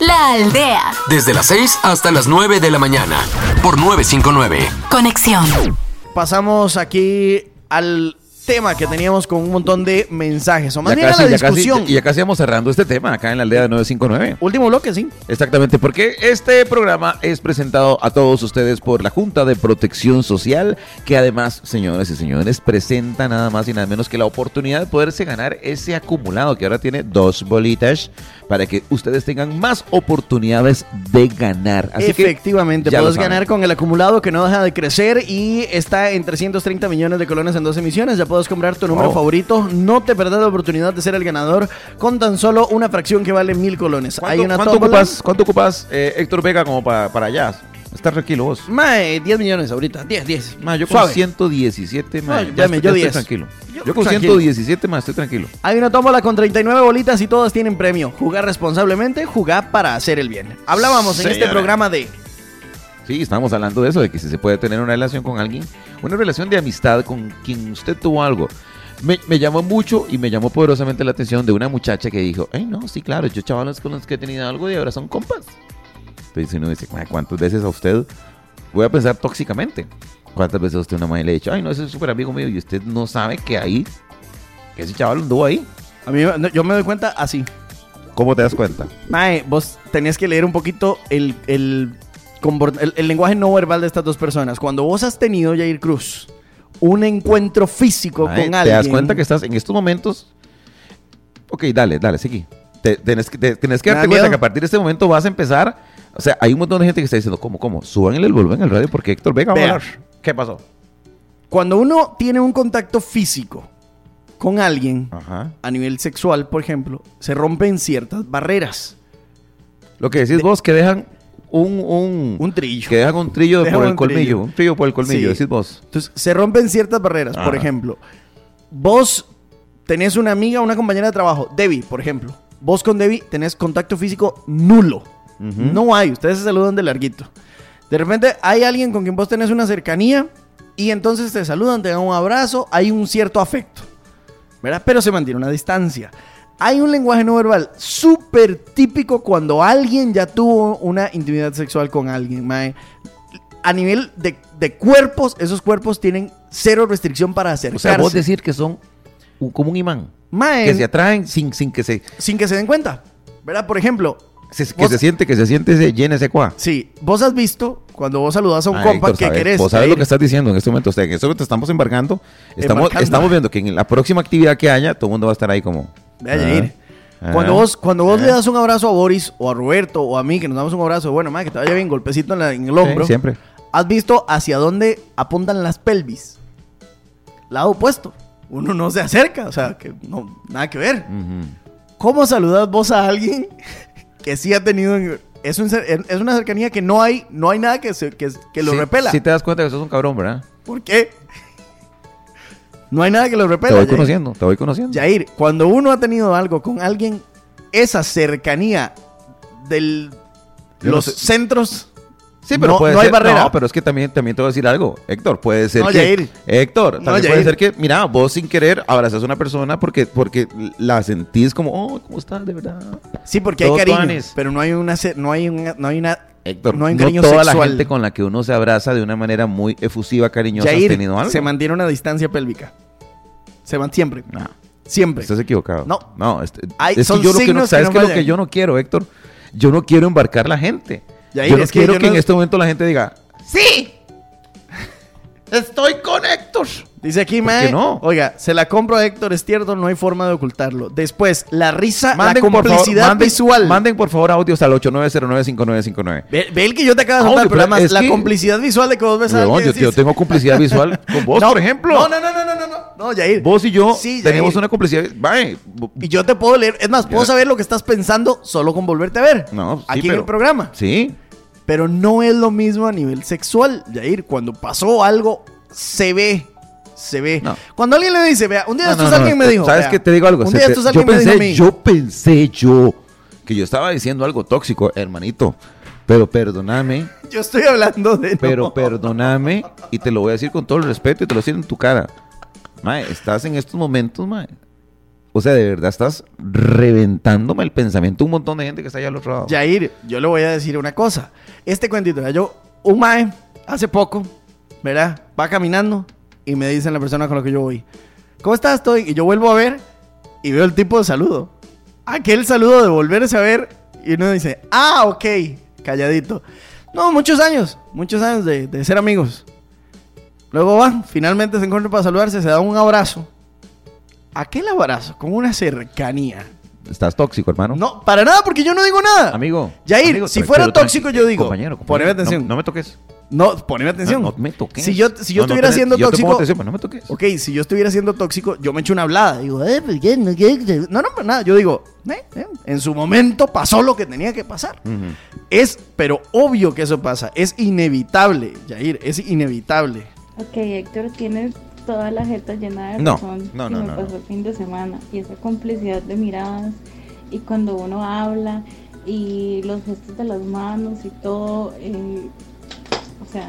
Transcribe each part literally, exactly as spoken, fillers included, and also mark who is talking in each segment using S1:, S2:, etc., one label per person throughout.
S1: La Aldea.
S2: Desde las seis hasta las nueve de la mañana. Por nueve cinco nueve.
S1: Conexión.
S3: Pasamos aquí al tema que teníamos con un montón de mensajes. O más
S4: Ya
S3: bien
S4: casi,
S3: a la
S4: ya casi-
S3: discusión.
S4: Y ya casi vamos cerrando este tema acá en la aldea de nueve cinco nueve.
S3: Último bloque, sí.
S4: Exactamente, porque este programa es presentado a todos ustedes por la Junta de Protección Social, que además, señores y señores, presenta nada más y nada menos que la oportunidad de poderse ganar ese acumulado que ahora tiene dos bolitas para que ustedes tengan más oportunidades de ganar. Así que
S3: Efectivamente,
S4: ya lo
S3: puedes
S4: saben.
S3: ganar con el acumulado que no deja de crecer y está en trescientos treinta millones de colones en dos emisiones. Ya puedes comprar tu número
S4: Wow.
S3: favorito. No te perdás la oportunidad de ser el ganador con tan solo una fracción que vale mil colones. Hay
S4: ¿Cuánto,
S3: una
S4: cuánto
S3: tómbola.
S4: ocupas, cuánto ocupas eh, Héctor Vega, como para, para allá? Está tranquilo vos.
S3: Mae, diez millones ahorita. diez, diez.
S4: Ma, yo con
S3: Suave.
S4: ciento diecisiete, ma,
S3: Ay,
S4: ya
S3: llame,
S4: estoy-
S3: yo
S4: ya
S3: diez.
S4: estoy tranquilo.
S3: Yo
S4: Yo, con
S3: tranquilo.
S4: ciento diecisiete más estoy tranquilo.
S3: Hay una tómbola con treinta y nueve bolitas y todas tienen premio. Jugar responsablemente, jugar para hacer el bien. Hablábamos en este
S4: Señora.
S3: programa de...
S4: Sí, estamos hablando de eso, de que si se puede tener una relación con alguien, una relación de amistad con quien usted tuvo algo. Me, me llamó mucho y me llamó poderosamente la atención de una muchacha que dijo, ay no, sí claro, yo chavalos con los que he tenido algo y ahora son compas. Entonces uno dice, "Mae, ¿cuántas veces a usted, voy a pensar tóxicamente, cuántas veces a usted una madre le ha dicho, ay no, ese es súper amigo mío y usted no sabe que ahí, que ese chaval anduvo ahí?
S3: A mí, no, yo me doy cuenta así.
S4: ¿Cómo te das cuenta?
S3: Mae, vos tenés que leer un poquito el, el, comport- el, el lenguaje no verbal de estas dos personas. Cuando vos has tenido, Jair Cruz, un encuentro físico
S4: Mae,
S3: con
S4: ¿te
S3: alguien...
S4: das cuenta que estás en estos momentos? Ok, dale, dale, sigue. Te, tenés, que- te- tenés que
S3: ¿Me da
S4: darte cuenta
S3: miedo?
S4: que a partir de este momento vas a empezar. O sea, hay un montón de gente que está diciendo, ¿cómo, cómo? Suban el volumen al radio porque Héctor Vega va a
S3: Vea.
S4: hablar. ¿Qué pasó?
S3: Cuando uno tiene un contacto físico con alguien,
S4: Ajá.
S3: a nivel sexual, por ejemplo, se rompen ciertas barreras.
S4: Lo que decís vos, que dejan un, un,
S3: Un trillo.
S4: que dejan un trillo
S3: Dejan
S4: por el
S3: un
S4: colmillo.
S3: trillo.
S4: Un trillo por el colmillo,
S3: Sí.
S4: decís vos.
S3: Entonces, se rompen ciertas barreras. Por
S4: Ajá.
S3: ejemplo, vos tenés una amiga, una compañera de trabajo, Debbie, por ejemplo. Vos con Debbie tenés contacto físico nulo.
S4: Ujú.
S3: No hay, ustedes se saludan de larguito. De repente hay alguien con quien vos tenés una cercanía y entonces te saludan, te dan un abrazo, hay un cierto afecto, ¿verdad? Pero se mantiene una distancia. Hay un lenguaje no verbal súper típico cuando alguien ya tuvo una intimidad sexual con alguien, mae. A nivel de, de cuerpos, esos cuerpos tienen cero restricción para
S4: O
S3: acercarse.
S4: sea, vos decir que son un- como un imán.
S3: Mae,
S4: Que se atraen sin, sin que se...
S3: sin que se den cuenta, ¿verdad? Por ejemplo,
S4: se- que
S3: Vos-
S4: se siente, que se siente ese llene ese cuá.
S3: sí, vos has visto cuando vos saludas a un
S4: Ah,
S3: compa
S4: Héctor,
S3: que
S4: sabes,
S3: querés.
S4: Vos sabes lo
S3: Jair.
S4: que estás diciendo en este momento. O sea, en este momento estamos embargando. Estamos,
S3: Embarcando.
S4: estamos viendo que en la próxima actividad que haya, todo el mundo va a estar ahí como...
S3: Vea, Jair.
S4: ah,
S3: Cuando
S4: ah,
S3: vos, cuando vos
S4: ah.
S3: le das un abrazo a Boris o a Roberto o a mí, que nos damos un abrazo, bueno, madre, que te vaya bien, golpecito en, la- en el hombro.
S4: Sí, siempre.
S3: ¿Has visto hacia dónde apuntan las pelvis? Lado opuesto. Uno no se acerca, o sea, que no, nada que ver.
S4: Ujú.
S3: ¿Cómo saludas vos a alguien que sí ha tenido... Es, un cer- es una cercanía que no hay, no hay nada que, se- que, que lo
S4: Sí,
S3: repela.
S4: Sí te das cuenta que sos un cabrón, ¿verdad?
S3: ¿Por qué? No hay nada que lo repela.
S4: Te voy
S3: Jair.
S4: conociendo, te voy conociendo.
S3: Jair, cuando uno ha tenido algo con alguien, esa cercanía del
S4: Yo no
S3: los
S4: sé.
S3: centros,
S4: Sí, pero
S3: no,
S4: puede
S3: no hay
S4: ser.
S3: barrera.
S4: No, pero es que también, también te voy a decir algo. Héctor, puede ser
S3: No,
S4: que.
S3: Jair.
S4: Héctor,
S3: No,
S4: también
S3: Jair.
S4: puede ser que, mira, vos sin querer abrazas a una persona porque, porque la sentís como, oh, ¿cómo estás? De verdad.
S3: Sí, porque
S4: Todo
S3: hay cariño,
S4: tuanis.
S3: pero no hay una ce- no hay una, no hay una
S4: Héctor,
S3: no
S4: no,
S3: hay un cariño
S4: toda
S3: sexual.
S4: la gente con la que uno se abraza de una manera muy efusiva, cariñosa,
S3: Jair,
S4: has tenido algo.
S3: se mantiene una distancia pélvica. Se mantiene siempre.
S4: No,
S3: Siempre.
S4: estás equivocado.
S3: No.
S4: No, este-
S3: Hay-
S4: es
S3: son
S4: que yo lo que no,
S3: signos que
S4: ¿sabes
S3: no
S4: qué es lo
S3: fallan.
S4: que yo no quiero, Héctor? Yo no quiero embarcar la gente.
S3: Jair,
S4: yo no
S3: es que
S4: quiero
S3: yo
S4: que
S3: no-
S4: en este momento la gente diga, ¡sí! ¡Estoy con Héctor!
S3: Dice aquí,
S4: ¿Por
S3: mae,
S4: qué no?
S3: oiga, se la compro a Héctor Estierdo, no hay forma de ocultarlo. Después, la risa,
S4: Manden,
S3: la
S4: por favor,
S3: complicidad
S4: manden-
S3: visual.
S4: Manden por favor audios al ocho nueve cero nueve cinco nueve cinco nueve.
S3: Ve, ve el que yo te acabo de soltar
S4: Audio,
S3: el programa,
S4: pero es
S3: la
S4: que-
S3: complicidad visual de que vos ves a
S4: Huevón,
S3: alguien
S4: yo,
S3: y
S4: yo
S3: decís-
S4: tengo complicidad visual con vos,
S3: No,
S4: por ejemplo.
S3: No, no, no, no, no, no, no, no, Jair.
S4: Vos y yo
S3: Sí,
S4: tenemos
S3: Jair.
S4: una complicidad. Vaya,
S3: Y yo te puedo leer, es más, puedo
S4: Ya.
S3: saber lo que estás pensando solo con volverte a ver.
S4: no, sí,
S3: aquí en
S4: pero-
S3: el programa.
S4: Sí.
S3: Pero no es lo mismo a nivel sexual, Jair. Cuando pasó algo, se ve. Se ve.
S4: No.
S3: Cuando alguien le dice, vea, un día
S4: No,
S3: estos
S4: no, no,
S3: alguien me
S4: no,
S3: dijo.
S4: ¿sabes
S3: vea,
S4: qué? Te digo algo.
S3: Un
S4: Se
S3: día
S4: te-
S3: estos
S4: yo
S3: alguien me dijo a
S4: pensé,
S3: mí.
S4: yo pensé yo que yo estaba diciendo algo tóxico, hermanito. Pero perdóname,
S3: Yo estoy hablando de.
S4: pero
S3: no.
S4: perdóname y te lo voy a decir con todo el respeto y te lo decir en tu cara. Mae, estás en estos momentos, mae, o sea, de verdad estás reventándome el pensamiento de un montón de gente que está allá al otro lado.
S3: Yair, yo le voy a decir una cosa. Este cuentito, ¿verdad? Yo, un mae, hace poco, ¿verdad? Va caminando y me dice la persona con la que yo voy, ¿cómo estás? Estoy. Y yo vuelvo a ver y veo el tipo de saludo. Aquel saludo de volverse a ver y uno dice, ah, ok, calladito. No, muchos años, muchos años de, de ser amigos. Luego van, finalmente se encuentran para saludarse, se da un abrazo. Aquel abrazo, con una cercanía.
S4: ¿Estás tóxico, hermano?
S3: No, para nada, porque yo no digo nada.
S4: Amigo.
S3: Yair,
S4: amigo,
S3: si
S4: pero-
S3: fuera
S4: pero
S3: tóxico,
S4: tranqui-
S3: yo digo.
S4: Compañero, compañero,
S3: Poneme atención.
S4: No, no me toques.
S3: No, poneme atención.
S4: No, no me toques.
S3: Si yo, si yo
S4: No, no
S3: estuviera
S4: te-
S3: siendo
S4: yo te
S3: tóxico.
S4: pongo atención, pero no me toques.
S3: Ok, si yo estuviera siendo tóxico, yo me echo una hablada. Digo, eh, pues, ¿qué? No, ¿qué? No, no, pues, nada. Yo digo, eh, eh, en su momento pasó lo que tenía que pasar.
S4: Ujú.
S3: Es, pero obvio que eso pasa. Es inevitable, Yair, es inevitable.
S1: Ok, Héctor, tienes toda la jeta llena de
S4: No,
S1: razón
S4: no,
S1: que
S4: no,
S1: me
S4: no,
S1: pasó
S4: no.
S1: el fin de semana. Y esa complicidad de miradas, y cuando uno habla, y los gestos de las manos y todo, eh, o sea...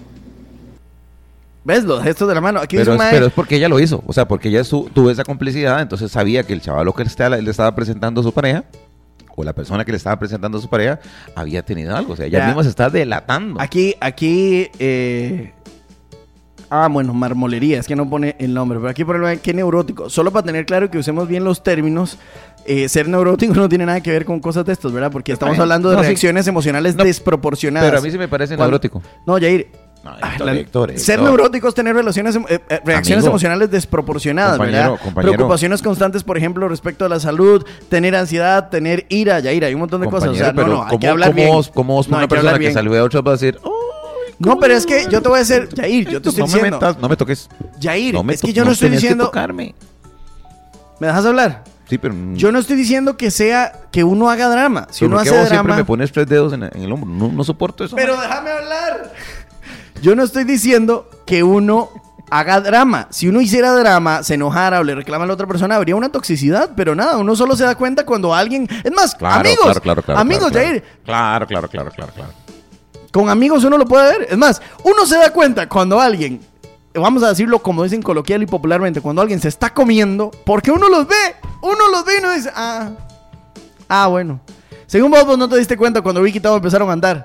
S3: ¿Ves? Los gestos de la mano. Aquí dice
S4: Pero
S3: un
S4: es,
S3: mae-
S4: pero es porque ella lo hizo. O sea, porque ella su- tuvo esa complicidad, entonces sabía que el chaval que le estaba, le estaba presentando a su pareja, o la persona que le estaba presentando a su pareja, había tenido algo. O sea, ella
S3: Ya.
S4: misma se está delatando.
S3: Aquí, aquí, eh... Ah, bueno, marmolería, es que no pone el nombre, pero aquí pone qué neurótico. Solo para tener claro que usemos bien los términos, eh, ser neurótico no tiene nada que ver con cosas de estos, ¿verdad? Porque estamos
S4: bien.
S3: hablando de
S4: No, sí.
S3: reacciones emocionales
S4: No,
S3: desproporcionadas.
S4: Pero a mí sí me parece
S3: Cuando-
S4: neurótico.
S3: No, Yair,
S4: No,
S3: ay,
S4: Héctor,
S3: la-
S4: Héctor,
S3: ser
S4: Héctor.
S3: neurótico es tener relaciones, em- eh, eh, reacciones
S4: Amigo.
S3: emocionales desproporcionadas,
S4: Compañero,
S3: ¿verdad?
S4: compañero.
S3: Preocupaciones constantes, por ejemplo, respecto a la salud, tener ansiedad, tener ira, Yair, hay un montón de cosas. O sea,
S4: Compañero,
S3: no,
S4: pero
S3: no, hay
S4: ¿cómo,
S3: que hablar
S4: cómo
S3: bien.
S4: vos, cómo vos,
S3: No, hay
S4: una
S3: que
S4: persona
S3: hablar
S4: que
S3: bien.
S4: saluda a otros va a decir, "Oh,
S3: No, pero es que yo te voy a decir, Yair, yo te estoy
S4: no me
S3: diciendo,
S4: metas, no me toques.
S3: Yair,
S4: No me
S3: es que
S4: to-
S3: yo no, estoy
S4: tenés que
S3: diciendo,
S4: tocarme.
S3: ¿me dejas hablar?
S4: Sí, pero mm,
S3: Yo no estoy diciendo que sea que uno haga drama. Si
S4: pero
S3: uno
S4: ¿por qué
S3: hace
S4: vos siempre
S3: drama.
S4: me pones tres dedos en, en el hombro? No, no soporto eso.
S3: Pero déjame hablar. Yo no estoy diciendo que uno haga drama. Si uno hiciera drama, se enojara o le reclama a la otra persona, habría una toxicidad. Pero nada, uno solo se da cuenta cuando alguien. Es más,
S4: Claro,
S3: amigos.
S4: claro, claro, claro,
S3: amigos,
S4: claro,
S3: Yair.
S4: Claro, claro, claro, claro, claro.
S3: Con amigos uno lo puede ver. Es más, uno se da cuenta cuando alguien, vamos a decirlo como dicen coloquial y popularmente, cuando alguien se está comiendo, porque uno los ve. Uno los ve y uno dice, ah, ah, bueno. Según vos, vos no te diste cuenta cuando Vicky y Tavo empezaron a andar.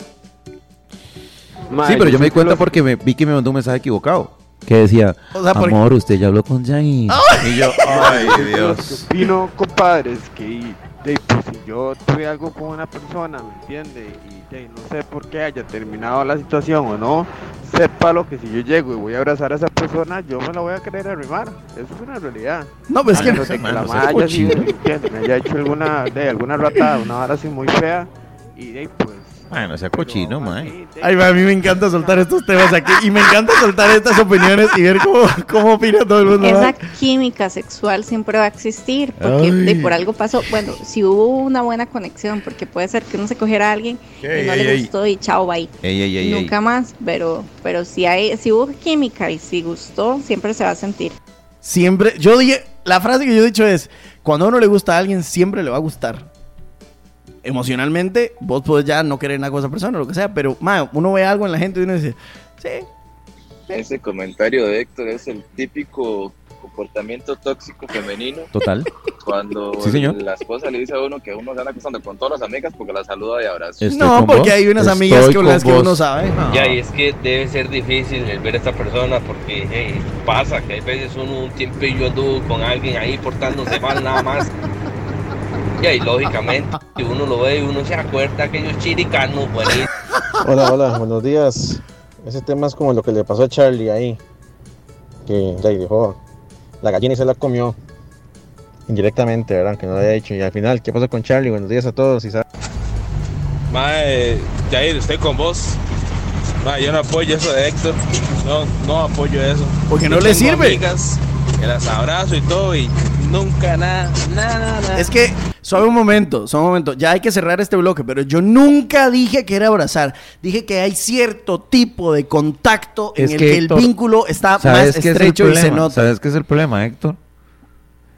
S4: Sí, pero yo me di cuenta porque me, vi que me mandó un mensaje equivocado. Que decía,
S3: O sea, porque-
S4: amor, usted ya habló con Jair. Y yo, ay,
S5: Lo que
S4: Dios.
S5: opino, compadre, es que de, pues, si yo tuve algo con una persona, ¿me entiende? Y de, no sé por qué haya terminado la situación o no, sépalo que si yo llego y voy a abrazar a esa persona, yo me la voy a querer arrimar. Eso es una realidad.
S3: No, pues es
S4: Ah,
S3: que
S4: no
S5: No
S4: sé,
S5: sé que
S4: mano,
S5: la
S4: no
S5: madre
S4: seas
S5: haya sido,
S4: cochino.
S5: ¿me entiende? Me haya hecho alguna, de, alguna ratada, una vara así muy fea. Y de, pues...
S4: Bueno, sea cochino,
S5: pero,
S4: mae.
S5: así, de-
S3: Ay, ma, a mí me encanta soltar estos temas aquí y me encanta soltar estas opiniones y ver cómo, cómo opina todo el mundo.
S1: Esa
S3: ¿va?
S1: química sexual siempre va a existir, porque
S3: Ay.
S1: de por algo pasó. Bueno, si hubo una buena conexión, porque puede ser que uno se cogiera a alguien
S4: Ey,
S1: y no
S4: ey,
S1: le
S4: ey.
S1: gustó y chao, bye.
S4: Ey, ey, ey, ey.
S1: Nunca más, pero pero si hay si hubo química y si gustó, siempre se va a sentir.
S3: Siempre, yo dije, la frase que yo he dicho es, cuando a uno le gusta a alguien, siempre le va a gustar. Emocionalmente, vos podés ya no querer nada con esa persona o lo que sea, pero, ma, uno ve algo en la gente y uno dice, sí,
S6: Ese comentario de Héctor es el típico comportamiento tóxico femenino
S4: Total.
S6: cuando
S4: Sí, señor.
S6: la esposa le dice a uno que uno se anda acostando con todas las amigas porque la saluda y abrazo.
S4: Estoy
S3: no,
S4: con
S3: porque
S4: vos.
S3: hay unas
S4: Estoy
S3: amigas con
S4: con
S3: las que
S4: vos.
S3: uno sabe.
S7: Ya, y es que debe ser difícil el ver a esta persona porque hey, pasa que hay veces uno un tiempillo anduvo con alguien ahí portándose mal nada más. Y ahí lógicamente uno lo ve y uno se acuerda aquellos chiricanos buenitos.
S8: Hola, hola, buenos días. Ese tema es como lo que le pasó a Charlie ahí. Que ya dijo, la gallina y se la comió. Indirectamente, ¿verdad? Que no lo había dicho. Y al final, ¿qué pasó con Charlie? Buenos días a todos. Y sa-
S9: Mae, Jair, estoy con vos. Mae, yo no apoyo eso de Héctor. No, no apoyo eso.
S3: Porque no
S9: Yo
S3: le
S9: tengo
S3: sirve.
S9: amigas que las abrazo y todo y nunca nada, nada, nada.
S3: Es que, suave un momento, suave un momento, ya hay que cerrar este bloque, pero yo nunca dije que era abrazar, dije que hay cierto tipo de contacto en
S4: Es
S3: el
S4: que,
S3: que el
S4: Héctor,
S3: vínculo está más
S4: ¿Sabes qué es el
S3: estrecho y se
S4: problema?
S3: nota.
S4: ¿Sabes qué es el problema, Héctor?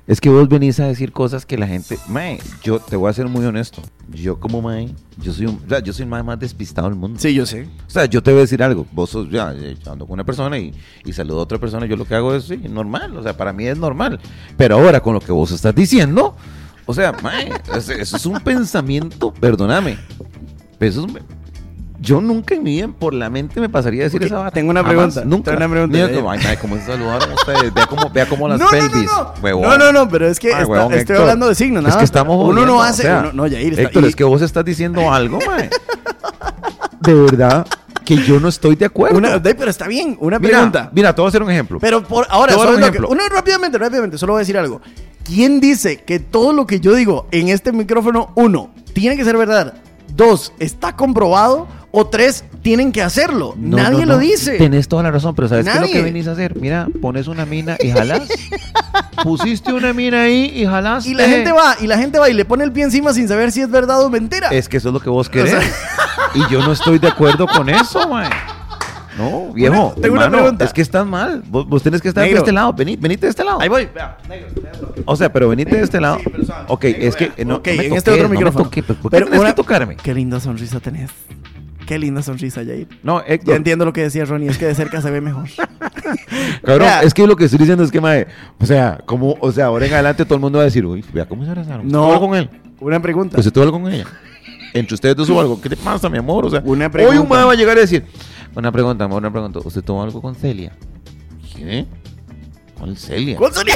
S4: Es que vos venís a decir cosas que la gente... Mae, yo te voy a ser muy honesto. Yo como mae, yo soy un, o sea, yo soy el mae más despistado del mundo.
S3: Sí, yo sé.
S4: O sea, yo te voy a decir algo. Vos sos, ya, yo ando con una persona y, y saludo a otra persona. Yo lo que hago es, sí, normal. O sea, para mí es normal. Pero ahora, con lo que vos estás diciendo... O sea, mae, eso es un pensamiento... Perdóname. Eso es... Yo nunca en mi vida por la mente me pasaría a decir
S3: Okay,
S4: esa vara.
S3: tengo una
S4: Jamás,
S3: pregunta.
S4: Nunca.
S3: Tengo una pregunta.
S4: Mira cómo, ay, ay, cómo se saludaron ustedes. Vea cómo, vea cómo las
S3: no,
S4: pelvis.
S3: No, no,
S4: Huevón.
S3: no, no, no, pero es que
S4: Ay,
S3: está-
S4: huevón,
S3: estoy
S4: Héctor.
S3: hablando de signos, nada
S4: Es que
S3: más.
S4: estamos
S3: Uno
S4: jodiendo,
S3: no hace...
S4: o sea,
S3: uno- no, Yair, está
S4: Héctor,
S3: y-
S4: es que vos estás diciendo algo, mae. De verdad que yo no estoy de acuerdo.
S3: Una, de- pero está bien, una
S4: mira,
S3: pregunta.
S4: Mira, te voy a hacer un ejemplo.
S3: Pero por ahora,
S4: Te voy a dar
S3: solo
S4: un
S3: lo que-
S4: ejemplo.
S3: uno, rápidamente, rápidamente, solo voy a decir algo. ¿Quién dice que todo lo que yo digo en este micrófono, uno, tiene que ser verdad? Dos, está comprobado. O tres, tienen que hacerlo.
S4: No,
S3: Nadie
S4: no, no.
S3: lo dice.
S4: Tenés toda la razón, pero ¿sabes qué es lo
S3: Nadie.
S4: que venís a hacer? Mira, pones una mina y jalás. Pusiste una mina ahí y jalaste.
S3: Y la gente va, y la gente va y le pone el pie encima sin saber si es verdad o mentira.
S4: Es que eso es lo que vos querés.
S3: O sea-
S4: Y yo no estoy de acuerdo con eso, mae. No, viejo,
S3: Una- tengo una
S4: hermano,
S3: pregunta.
S4: es que estás mal. Vos, vos tenés que estar
S3: Negro.
S4: de este lado. Vení, venite de este lado.
S3: Ahí voy, vea.
S4: O sea, pero venite de este lado.
S3: Sí, pero suave.
S4: Ok,
S3: Negro,
S4: es que
S3: vea.
S4: eh, no,
S3: Ok,
S4: no me
S3: en
S4: toques,
S3: este otro
S4: no me
S3: micrófono.
S4: toques, ¿por qué
S3: Pero
S4: tenés
S3: una-
S4: que tocarme?
S3: Qué linda sonrisa tenés. Qué linda sonrisa, Yair.
S4: No,
S3: Ya
S4: Héctor,
S3: entiendo lo que decía Ronnie, es que de cerca se ve mejor.
S4: cabrón,
S3: Vea.
S4: es que lo que estoy diciendo es que, mae, o sea, como, o sea, ahora en adelante todo el mundo va a decir, uy, vea cómo se abrazaron.
S3: No.
S4: ¿Tú algo con él?
S3: Una pregunta.
S4: Pues si tú algo con ella. Entre ustedes dos hubo algo. ¿Qué te pasa, mi amor? O sea,
S3: Una
S4: hoy
S3: pregunta.
S4: un mae va a llegar a decir, una pregunta, amor, una pregunta. ¿Usted tuvo algo con Celia? ¿Qué? ¿Cuál Celia?
S3: ¿Cuál sería?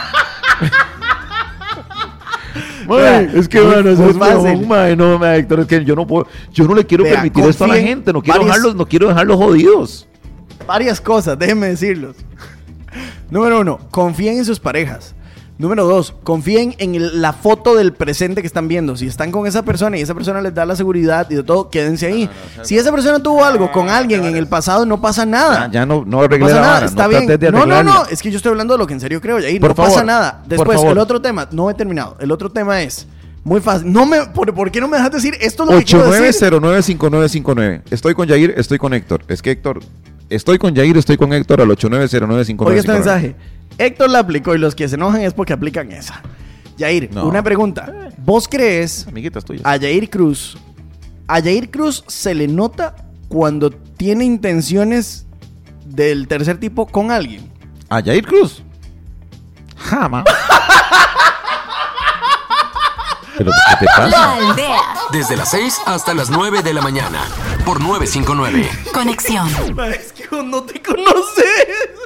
S4: Mae,
S3: Vea,
S4: es que,
S3: muy-
S4: bueno, eso
S3: muy
S4: es
S3: fácil.
S4: fácil. Mae, no, mae, Héctor, es que yo no puedo, yo no le quiero
S3: Vea,
S4: permitir esto a la
S3: confíen
S4: gente, no quiero
S3: varias-
S4: dejarlos, no quiero dejarlos jodidos.
S3: Varias cosas, déjenme decirlos. Número uno, confíen en sus parejas. Número dos, confíen en el- la foto del presente que están viendo. Si están con esa persona y esa persona les da la seguridad y de todo, quédense ahí. Si esa persona tuvo algo con alguien en el pasado, no pasa nada.
S4: Ya, ya no, no
S3: No
S4: arreglé
S3: pasa
S4: la
S3: nada,
S4: vara,
S3: está
S4: no
S3: bien.
S4: trates de
S3: No, no,
S4: arreglarla.
S3: no, es que yo estoy hablando de lo que en serio creo, Yair.
S4: Por
S3: No
S4: favor,
S3: pasa nada.
S4: por
S3: Después,
S4: favor.
S3: el otro tema, no he terminado. El otro tema es muy fácil. No me, ¿por, ¿por qué no me dejas decir? Esto es lo que
S4: ocho
S3: quiero
S4: nueve
S3: decir.
S4: cero nueve cinco nueve cinco nueve. Estoy con Yair, estoy con Héctor. Es que Héctor, estoy con Yair, estoy con Héctor al ocho nueve cero nueve cinco nueve
S3: Oiga este
S4: cinco nueve.
S3: mensaje. Héctor la aplicó y los que se enojan es porque aplican esa. Yair,
S4: No.
S3: una pregunta. ¿Vos crees
S4: Amiguitas tuyas.
S3: a Yair Cruz? ¿A Yair Cruz se le nota cuando tiene intenciones del tercer tipo con alguien?
S4: ¿A Yair Cruz? Jamás. ¿Pero qué te pasa?
S2: La aldea. Desde las seis hasta las nueve de la mañana. Por nueve cinco nueve.
S10: Conexión.
S3: Es que no te conoces.